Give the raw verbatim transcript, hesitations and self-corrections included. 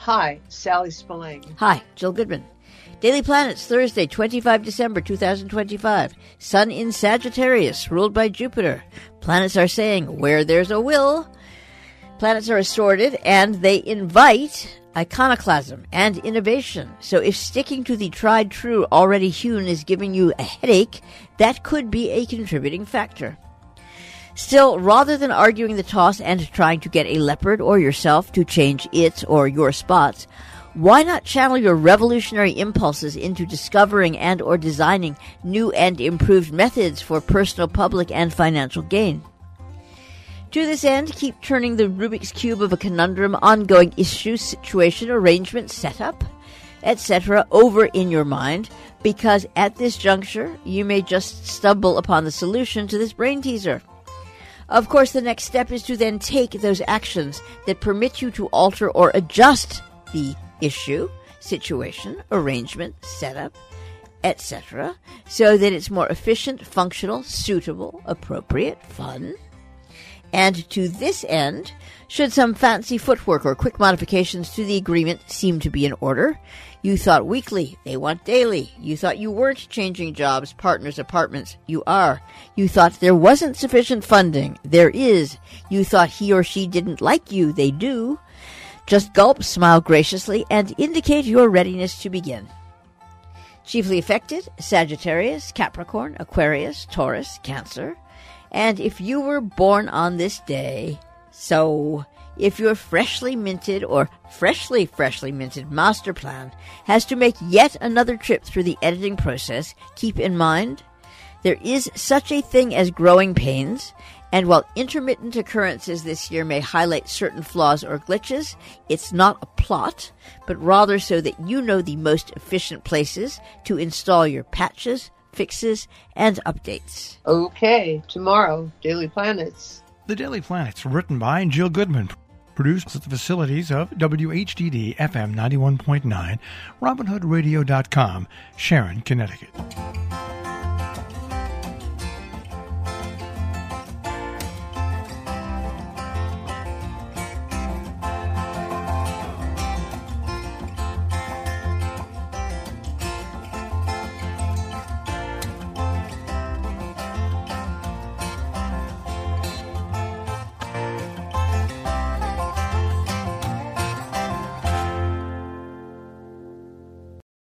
Hi, Sally Spillane. Hi, Jill Goodman. Daily Planets, Thursday, the twenty-fifth of December, two thousand twenty-five. Sun in Sagittarius, ruled by Jupiter. Planets are saying, where there's a will. Planets are assorted, and they invite iconoclasm and innovation. So if sticking to the tried-true already hewn is giving you a headache, that could be a contributing factor. Still, rather than arguing the toss and trying to get a leopard or yourself to change its or your spots, why not channel your revolutionary impulses into discovering and or designing new and improved methods for personal, public, and financial gain? To this end, keep turning the Rubik's Cube of a conundrum, ongoing issue, situation, arrangement, setup, et cetera over in your mind, because at this juncture, you may just stumble upon the solution to this brain teaser. Of course, the next step is to then take those actions that permit you to alter or adjust the issue, situation, arrangement, setup, et cetera, so that it's more efficient, functional, suitable, appropriate, fun. And to this end, should some fancy footwork or quick modifications to the agreement seem to be in order, you thought weekly, they want daily. You thought you weren't changing jobs, partners, apartments. You are. You thought there wasn't sufficient funding. There is. You thought he or she didn't like you. They do. Just gulp, smile graciously, and indicate your readiness to begin. Chiefly affected, Sagittarius, Capricorn, Aquarius, Taurus, Cancer. And if you were born on this day, so if your freshly minted or freshly, freshly minted master plan has to make yet another trip through the editing process, keep in mind there is such a thing as growing pains, and while intermittent occurrences this year may highlight certain flaws or glitches, it's not a plot, but rather so that you know the most efficient places to install your patches, fixes, and updates. Okay, tomorrow, Daily Planets. The Daily Planets, written by Jill Goodman, produced at the facilities of W H D D F M ninety-one point nine, Robin Hood Radio dot com, Sharon, Connecticut.